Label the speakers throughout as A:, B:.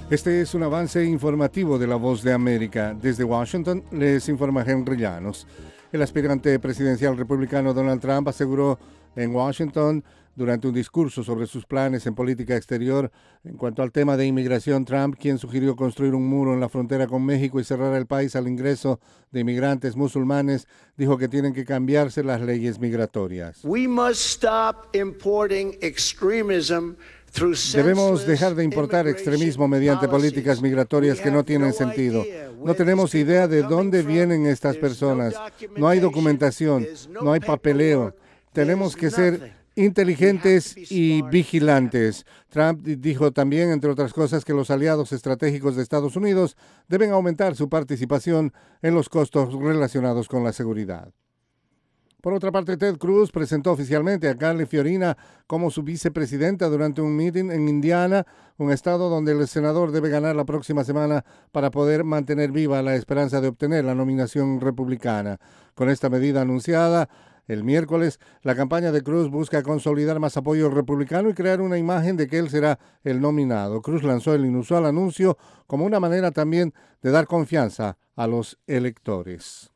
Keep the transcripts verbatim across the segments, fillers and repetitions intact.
A: Este es un avance informativo de La Voz de América. Desde Washington les informa Henry Llanos. El aspirante presidencial republicano Donald Trump aseguró en Washington durante un discurso sobre sus planes en política exterior en cuanto al tema de inmigración. Trump, quien sugirió construir un muro en la frontera con México y cerrar el país al ingreso de inmigrantes musulmanes, dijo que tienen que cambiarse las leyes migratorias.
B: We must stop importing extremism.
A: Debemos dejar de importar extremismo mediante políticas migratorias que no tienen sentido. No tenemos idea de dónde vienen estas personas. No hay documentación, no hay papeleo. Tenemos que ser inteligentes y vigilantes. Trump dijo también, entre otras cosas, que los aliados estratégicos de Estados Unidos deben aumentar su participación en los costos relacionados con la seguridad. Por otra parte, Ted Cruz presentó oficialmente a Carly Fiorina como su vicepresidenta durante un meeting en Indiana, un estado donde el senador debe ganar la próxima semana para poder mantener viva la esperanza de obtener la nominación republicana. Con esta medida anunciada el miércoles, la campaña de Cruz busca consolidar más apoyo republicano y crear una imagen de que él será el nominado. Cruz lanzó el inusual anuncio como una manera también de dar confianza a los electores.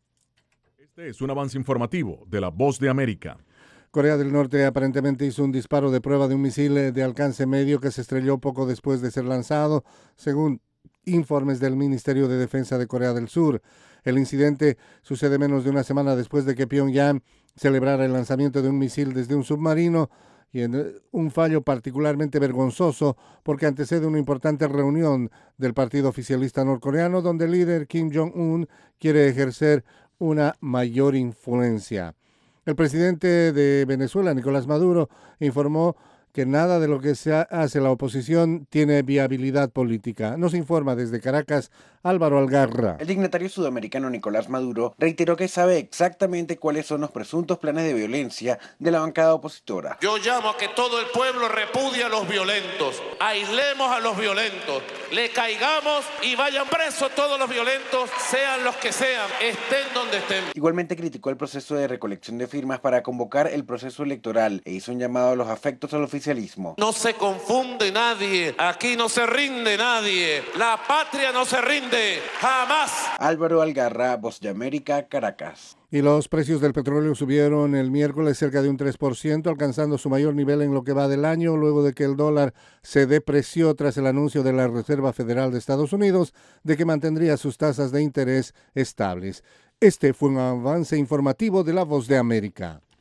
C: Este es un avance informativo de La Voz de América.
A: Corea del Norte aparentemente hizo un disparo de prueba de un misil de alcance medio que se estrelló poco después de ser lanzado, según informes del Ministerio de Defensa de Corea del Sur. El incidente sucede menos de una semana después de que Pyongyang celebrara el lanzamiento de un misil desde un submarino, y en un fallo particularmente vergonzoso porque antecede una importante reunión del partido oficialista norcoreano donde el líder Kim Jong-un quiere ejercer una mayor influencia. El presidente de Venezuela, Nicolás Maduro, informó que nada de lo que se hace la oposición tiene viabilidad política. Nos informa desde Caracas Álvaro Algarra.
D: El dignatario sudamericano Nicolás Maduro reiteró que sabe exactamente cuáles son los presuntos planes de violencia de la bancada opositora.
E: Yo llamo a que todo el pueblo repudie a los violentos, aislemos a los violentos, le caigamos y vayan presos todos los violentos, sean los que sean, estén donde estén.
D: Igualmente criticó el proceso de recolección de firmas para convocar el proceso electoral e hizo un llamado a los afectos al oficialismo.
E: No se confunde nadie, aquí no se rinde nadie, la patria no se rinde, jamás.
D: Álvaro Algarra, Voz de América, Caracas.
A: Y los precios del petróleo subieron el miércoles cerca de un tres por ciento, alcanzando su mayor nivel en lo que va del año, luego de que el dólar se depreció tras el anuncio de la Reserva Federal de Estados Unidos de que mantendría sus tasas de interés estables. Este fue un avance informativo de La Voz de América.